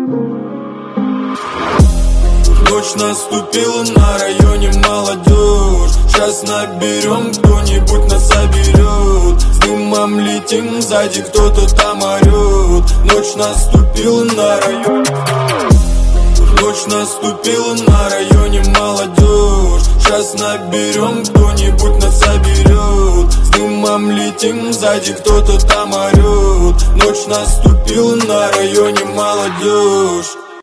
Ночь наступила, на районе молодежь. Сейчас наберем, кто-нибудь нас соберет. С дымом летим, сзади кто-то там орет. Ночь наступила, на районе. Ночь наступила, на районе молодежь. Сейчас наберем, кто-нибудь нас соберет. С дымом летим, сзади кто-то там орет. Ночь наступила, на районе молодежь.